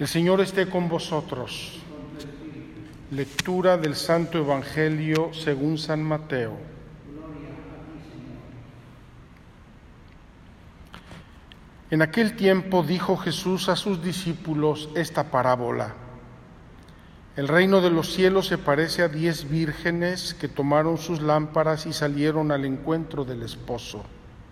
El Señor esté con vosotros. Lectura del Santo Evangelio según San Mateo. En aquel tiempo dijo Jesús a sus discípulos esta parábola. El reino de los cielos se parece a 10 vírgenes que tomaron sus lámparas y salieron al encuentro del esposo.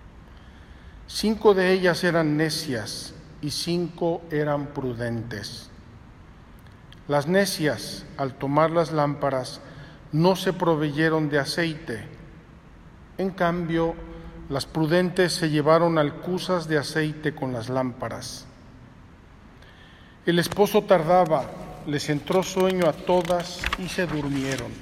5 de ellas eran necias y 5 eran prudentes. Las necias, al tomar las lámparas, no se proveyeron de aceite. En cambio, las prudentes se llevaron alcuzas de aceite con las lámparas. El esposo tardaba, les entró sueño a todas y se durmieron.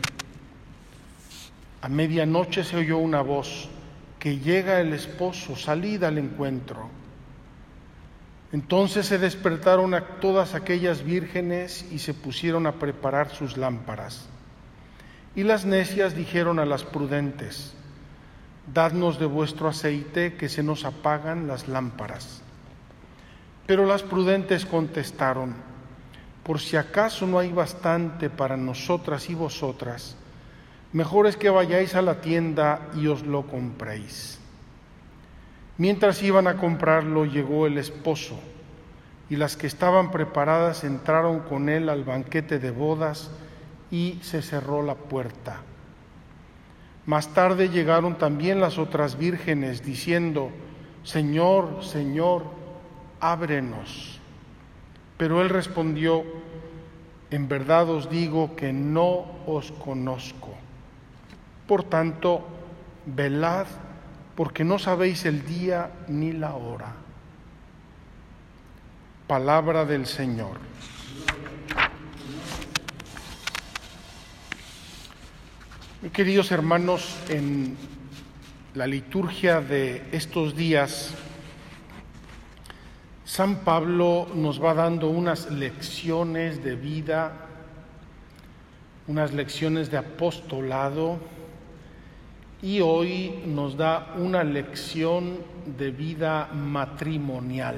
A medianoche se oyó una voz: que llega el esposo, salid al encuentro. Entonces se despertaron a todas aquellas vírgenes y se pusieron a preparar sus lámparas. Y las necias dijeron a las prudentes: dadnos de vuestro aceite, que se nos apagan las lámparas. Pero las prudentes contestaron: por si acaso no hay bastante para nosotras y vosotras, mejor es que vayáis a la tienda y os lo compréis. Mientras iban a comprarlo, llegó el esposo, y las que estaban preparadas entraron con él al banquete de bodas y se cerró la puerta. Más tarde llegaron también las otras vírgenes, diciendo: Señor, Señor, ábrenos. Pero él respondió: en verdad os digo que no os conozco. Por tanto, velad, porque no sabéis el día ni la hora. Palabra del Señor. Mis queridos hermanos, en la liturgia de estos días, San Pablo nos va dando unas lecciones de vida, unas lecciones de apostolado, y hoy nos da una lección de vida matrimonial.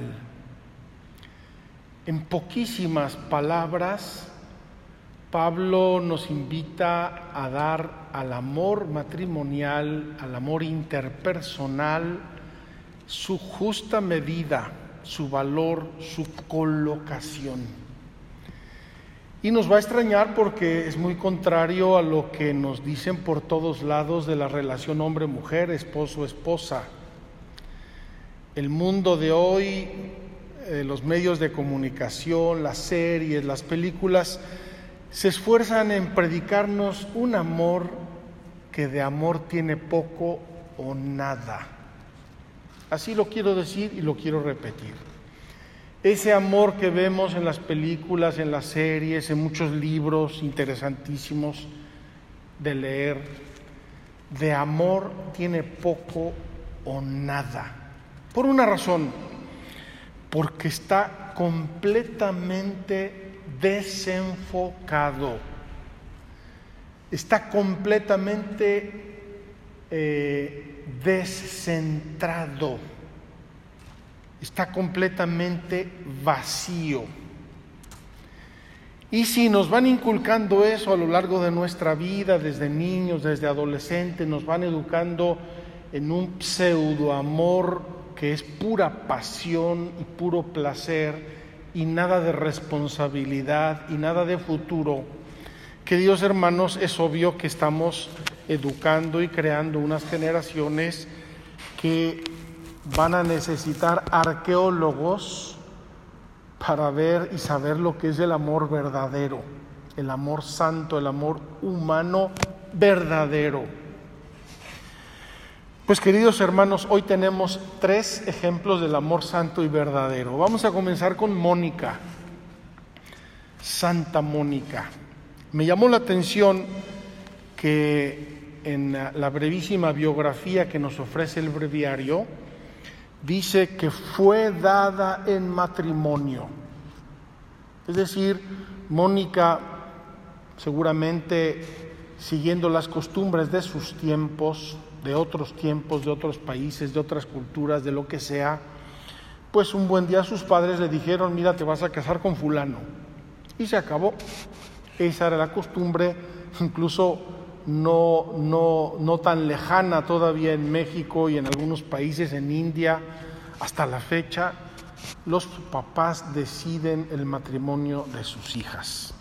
En poquísimas palabras, Pablo nos invita a dar al amor matrimonial, al amor interpersonal, su justa medida, su valor, su colocación. Y nos va a extrañar porque es muy contrario a lo que nos dicen por todos lados de la relación hombre-mujer, esposo-esposa. El mundo de hoy, los medios de comunicación, las series, las películas, se esfuerzan en predicarnos un amor que de amor tiene poco o nada. Así lo quiero decir y lo quiero repetir. Ese amor que vemos en las películas, en las series, en muchos libros interesantísimos de leer, de amor tiene poco o nada. Por una razón: porque está completamente desenfocado, está completamente descentrado. Está completamente vacío. Y si nos van inculcando eso a lo largo de nuestra vida, desde niños, desde adolescentes, nos van educando en un pseudo amor que es pura pasión y puro placer y nada de responsabilidad y nada de futuro, queridos hermanos, es obvio que estamos educando y creando unas generaciones que van a necesitar arqueólogos para ver y saber lo que es el amor verdadero, el amor santo, el amor humano verdadero. Pues queridos hermanos, hoy tenemos 3 ejemplos del amor santo y verdadero. Vamos a comenzar con Mónica, Santa Mónica. Me llamó la atención que en la brevísima biografía que nos ofrece el breviario, dice que fue dada en matrimonio. Es decir, Mónica, seguramente siguiendo las costumbres de sus tiempos, de otros países, de otras culturas, de lo que sea, pues un buen día sus padres le dijeron: mira, te vas a casar con fulano. Y se acabó. Esa era la costumbre, incluso no tan lejana todavía en México y en algunos países en India. Hasta la fecha, los papás deciden el matrimonio de sus hijas.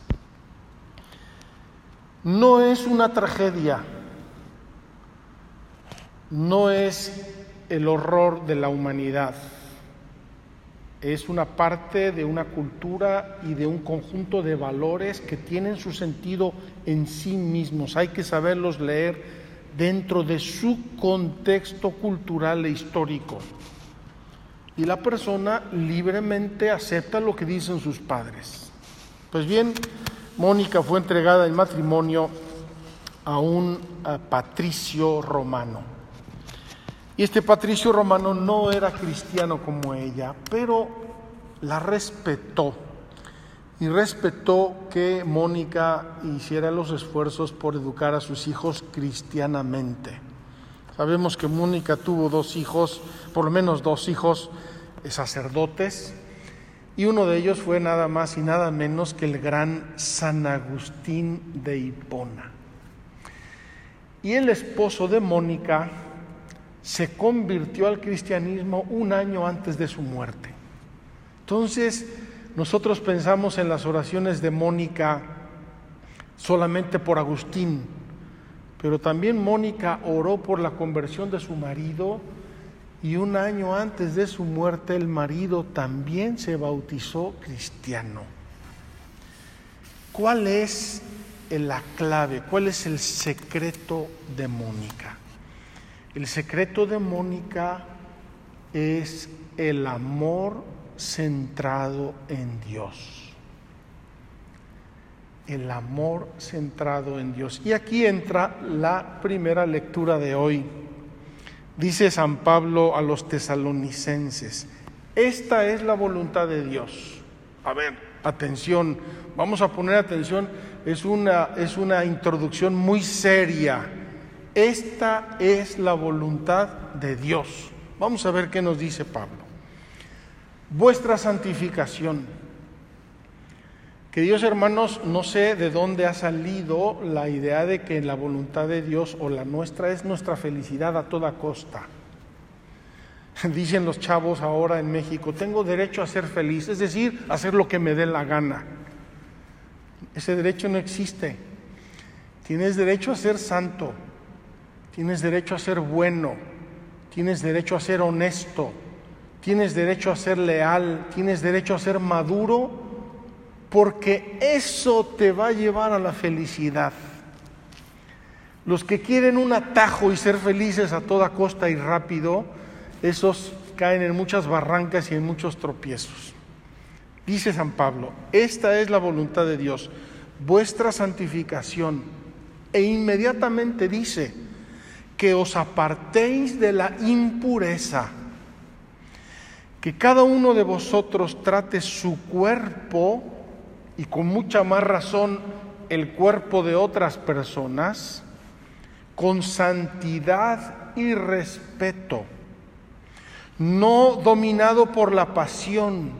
No es una tragedia, no es el horror de la humanidad. Es una parte de una cultura y de un conjunto de valores que tienen su sentido en sí mismos. Hay que saberlos leer dentro de su contexto cultural e histórico. Y la persona libremente acepta lo que dicen sus padres. Pues bien, Mónica fue entregada en matrimonio a un patricio romano. Y este patricio romano no era cristiano como ella, pero la respetó. Y respetó que Mónica hiciera los esfuerzos por educar a sus hijos cristianamente. Sabemos que Mónica tuvo 2 hijos, por lo menos 2 hijos sacerdotes, y uno de ellos fue nada más y nada menos que el gran San Agustín de Hipona. Y el esposo de Mónica se convirtió al cristianismo un año antes de su muerte. Entonces, nosotros pensamos en las oraciones de Mónica solamente por Agustín, pero también Mónica oró por la conversión de su marido, y un año antes de su muerte el marido también se bautizó cristiano. ¿Cuál es la clave? ¿Cuál es el secreto de Mónica? El secreto de Mónica es el amor centrado en Dios. El amor centrado en Dios. Y aquí entra la primera lectura de hoy. Dice San Pablo a los tesalonicenses: esta es la voluntad de Dios. A ver, atención, vamos a poner atención, es una introducción muy seria. Esta es la voluntad de Dios. Vamos a ver qué nos dice Pablo. Vuestra santificación. Queridos hermanos, no sé de dónde ha salido la idea de que la voluntad de Dios o la nuestra es nuestra felicidad a toda costa. Dicen los chavos ahora en México: tengo derecho a ser feliz, es decir, a hacer lo que me dé la gana. Ese derecho no existe. Tienes derecho a ser santo, tienes derecho a ser bueno, tienes derecho a ser honesto, tienes derecho a ser leal, tienes derecho a ser maduro, porque eso te va a llevar a la felicidad. Los que quieren un atajo y ser felices a toda costa y rápido, esos caen en muchas barrancas y en muchos tropiezos. Dice San Pablo: esta es la voluntad de Dios, vuestra santificación. E inmediatamente dice: que os apartéis de la impureza, que cada uno de vosotros trate su cuerpo, y con mucha más razón el cuerpo de otras personas, con santidad y respeto, no dominado por la pasión,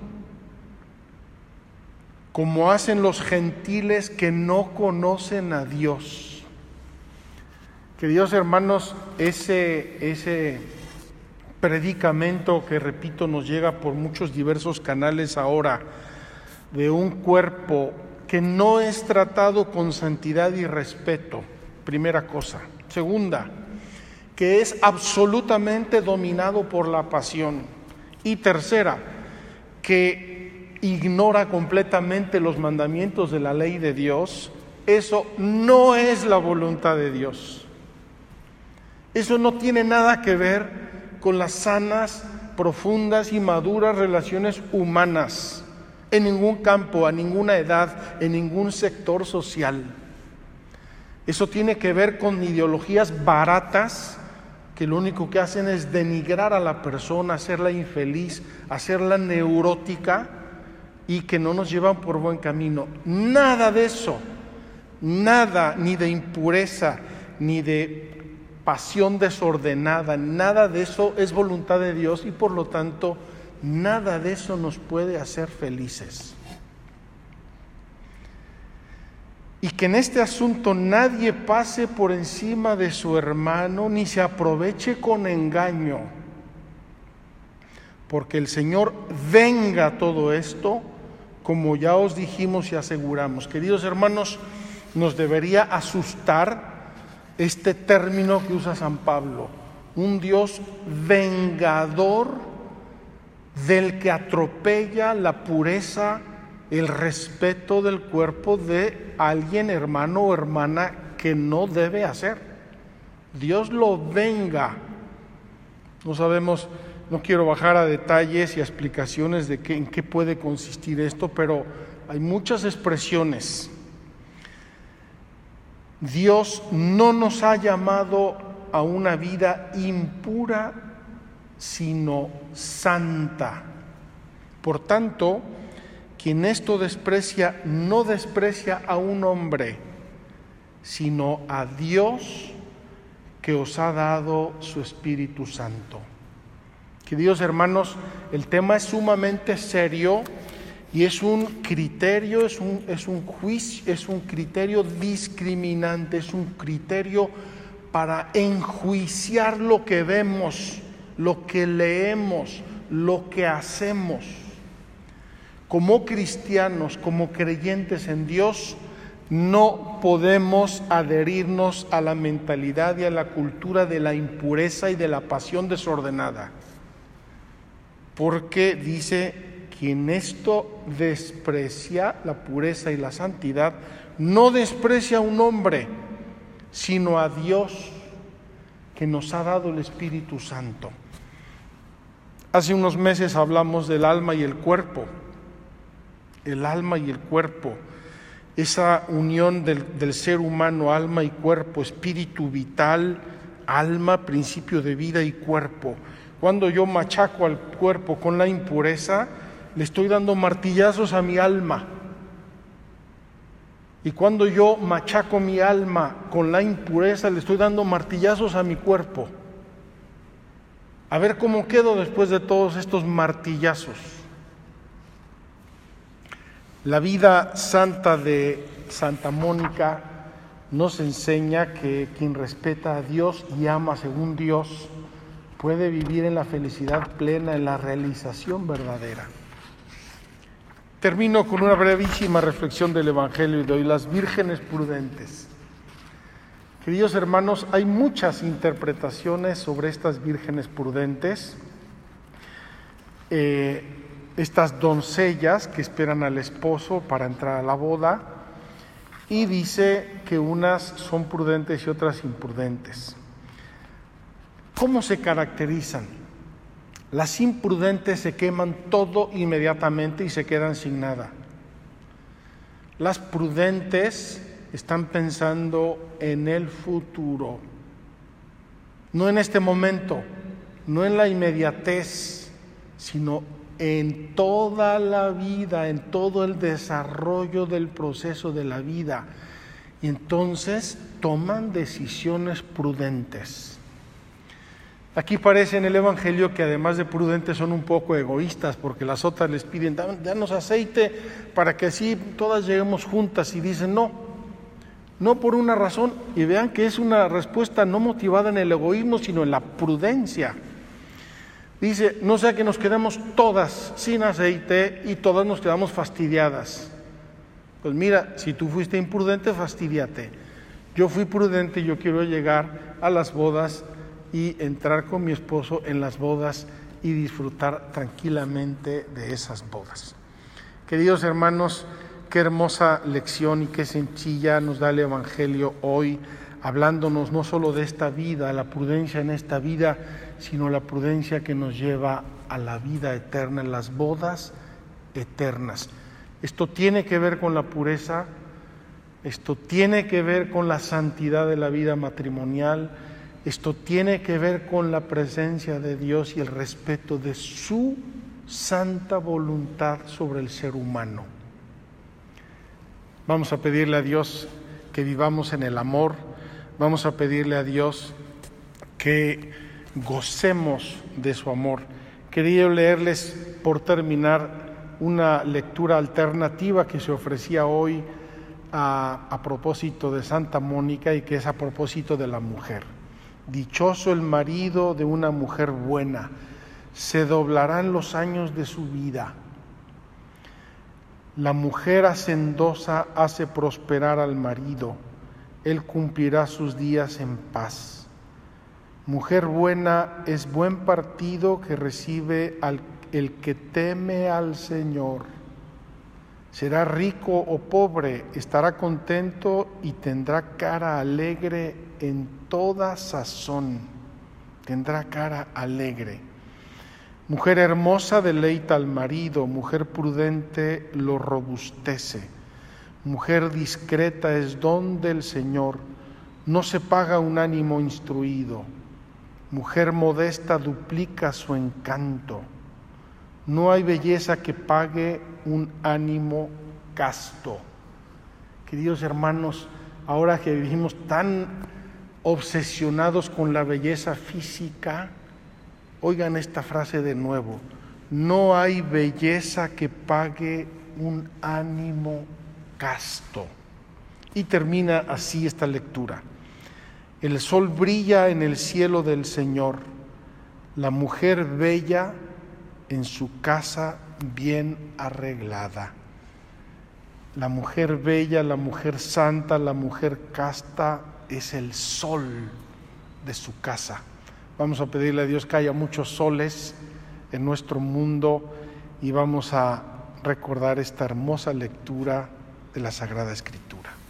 como hacen los gentiles que no conocen a Dios. Queridos hermanos, ese predicamento que, repito, nos llega por muchos diversos canales ahora, de un cuerpo que no es tratado con santidad y respeto, primera cosa. Segunda, que es absolutamente dominado por la pasión. Y tercera, que ignora completamente los mandamientos de la ley de Dios. Eso no es la voluntad de Dios. Eso no tiene nada que ver con las sanas, profundas y maduras relaciones humanas, en ningún campo, a ninguna edad, en ningún sector social. Eso tiene que ver con ideologías baratas que lo único que hacen es denigrar a la persona, hacerla infeliz, hacerla neurótica, y que no nos llevan por buen camino. Nada de eso, nada, ni de impureza, ni de pasión desordenada, nada de eso es voluntad de Dios, y por lo tanto nada de eso nos puede hacer felices. Y que en este asunto nadie pase por encima de su hermano, ni se aproveche con engaño, porque el Señor venga todo esto, como ya os dijimos y aseguramos. Queridos hermanos, nos debería asustar este término que usa San Pablo, un Dios vengador del que atropella la pureza, el respeto del cuerpo de alguien, hermano o hermana, que no debe hacer. Dios lo venga. No sabemos, no quiero bajar a detalles y a explicaciones de en qué puede consistir esto, pero hay muchas expresiones. Dios no nos ha llamado a una vida impura, sino santa. Por tanto, quien esto desprecia, no desprecia a un hombre, sino a Dios que os ha dado su Espíritu Santo. Queridos hermanos, el tema es sumamente serio y es un criterio, es un juicio, es un criterio discriminante, es un criterio para enjuiciar lo que vemos, lo que leemos, lo que hacemos. Como cristianos, como creyentes en Dios, no podemos adherirnos a la mentalidad y a la cultura de la impureza y de la pasión desordenada. Porque dice, quien esto desprecia, la pureza y la santidad, no desprecia a un hombre, sino a Dios que nos ha dado el Espíritu Santo. Hace unos meses hablamos del alma y el cuerpo. El alma y el cuerpo, esa unión del ser humano, alma y cuerpo, espíritu vital, alma, principio de vida y cuerpo. Cuando yo machaco al cuerpo con la impureza, le estoy dando martillazos a mi alma. Y cuando yo machaco mi alma con la impureza, le estoy dando martillazos a mi cuerpo. A ver cómo quedo después de todos estos martillazos. La vida santa de Santa Mónica nos enseña que quien respeta a Dios y ama según Dios puede vivir en la felicidad plena, en la realización verdadera. Termino con una brevísima reflexión del Evangelio y de hoy, las vírgenes prudentes. Queridos hermanos, hay muchas interpretaciones sobre estas vírgenes prudentes. Estas doncellas que esperan al esposo para entrar a la boda, y dice que unas son prudentes y otras imprudentes. ¿Cómo se caracterizan? Las imprudentes se queman todo inmediatamente y se quedan sin nada. Las prudentes están pensando en el futuro, no en este momento, no en la inmediatez, sino en toda la vida, en todo el desarrollo del proceso de la vida. Y entonces toman decisiones prudentes. Aquí parece en el Evangelio que además de prudentes son un poco egoístas, porque las otras les piden, danos aceite para que así todas lleguemos juntas, y dicen no por una razón, y vean que es una respuesta no motivada en el egoísmo, sino en la prudencia. Dice, no sea que nos quedemos todas sin aceite y todas nos quedamos fastidiadas. Pues mira, si tú fuiste imprudente, fastídiate. Yo fui prudente y yo quiero llegar a las bodas y entrar con mi esposo en las bodas y disfrutar tranquilamente de esas bodas. Queridos hermanos, qué hermosa lección y qué sencilla nos da el Evangelio hoy, hablándonos no solo de esta vida, la prudencia en esta vida, sino la prudencia que nos lleva a la vida eterna, en las bodas eternas. Esto tiene que ver con la pureza, esto tiene que ver con la santidad de la vida matrimonial, esto tiene que ver con la presencia de Dios y el respeto de su santa voluntad sobre el ser humano. Vamos a pedirle a Dios que vivamos en el amor, vamos a pedirle a Dios que gocemos de su amor. Quería leerles por terminar, una lectura alternativa que se ofrecía hoy a propósito de Santa Mónica y que es a propósito de la mujer. Dichoso el marido de una mujer buena, se doblarán los años de su vida. La mujer hacendosa hace prosperar al marido, él cumplirá sus días en paz. Mujer buena es buen partido que recibe el que teme al Señor. Será rico o pobre, estará contento y tendrá cara alegre en toda sazón. Tendrá cara alegre. Mujer hermosa deleita al marido, mujer prudente lo robustece. Mujer discreta es don del Señor, no se paga un ánimo instruido. Mujer modesta duplica su encanto. No hay belleza que pague un ánimo casto. Queridos hermanos, ahora que vivimos tan obsesionados con la belleza física, oigan esta frase de nuevo: no hay belleza que pague un ánimo casto. Y termina así esta lectura: el sol brilla en el cielo del Señor, la mujer bella en su casa bien arreglada. La mujer bella, la mujer santa, la mujer casta es el sol de su casa. Vamos a pedirle a Dios que haya muchos soles en nuestro mundo y vamos a recordar esta hermosa lectura de la Sagrada Escritura.